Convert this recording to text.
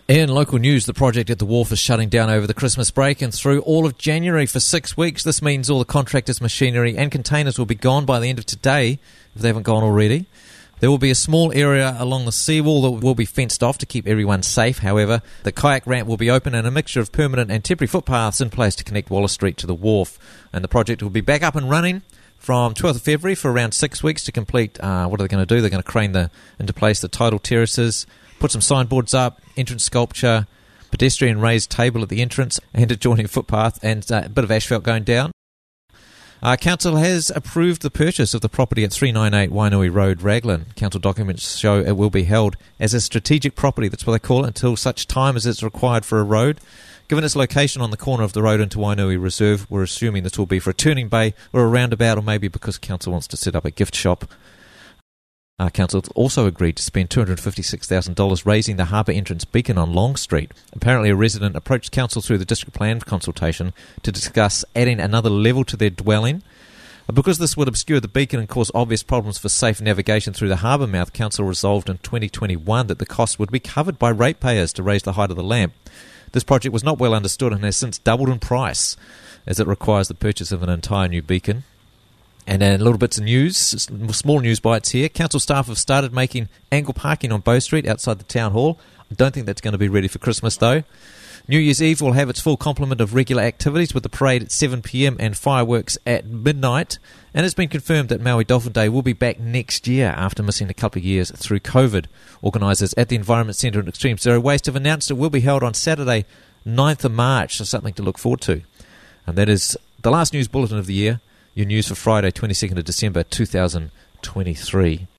In local news, the project at the wharf is shutting down over the Christmas break and through all of January for 6 weeks. This means all the contractors' machinery and containers will be gone by the end of today, if they haven't gone already. There will be a small area along the seawall that will be fenced off to keep everyone safe. However, the kayak ramp will be open and a mixture of permanent and temporary footpaths in place to connect Wallace Street to the wharf. And the project will be back up and running from 12th of February for around 6 weeks to complete. What are they going to do? They're going to crane into place the tidal terraces, put some signboards up, entrance sculpture, pedestrian raised table at the entrance and adjoining footpath, and a bit of asphalt going down. Council has approved the purchase of the property at 398 Wainui Road, Raglan. Council documents show it will be held as a strategic property, that's what they call it, until such time as it's required for a road. Given its location on the corner of the road into Wainui Reserve, we're assuming this will be for a turning bay or a roundabout, or maybe because Council wants to set up a gift shop. Council also agreed to spend $256,000 raising the harbour entrance beacon on Long Street. Apparently a resident approached Council through the district plan consultation to discuss adding another level to their dwelling. Because this would obscure the beacon and cause obvious problems for safe navigation through the harbour mouth, Council resolved in 2021 that the cost would be covered by ratepayers to raise the height of the lamp. This project was not well understood and has since doubled in price, as it requires the purchase of an entire new beacon. And then little bits of news, small news bites here. Council staff have started making angle parking on Bow Street outside the Town Hall. I don't think that's going to be ready for Christmas though. New Year's Eve will have its full complement of regular activities with the parade at 7 p.m. and fireworks at midnight. And it's been confirmed that Maui Dolphin Day will be back next year after missing a couple of years through COVID. Organisers at the Environment Centre and Extreme Zero Waste have announced it will be held on Saturday, 9th of March, so something to look forward to. And that is the last news bulletin of the year. Your news for Friday, 22nd of December 2023.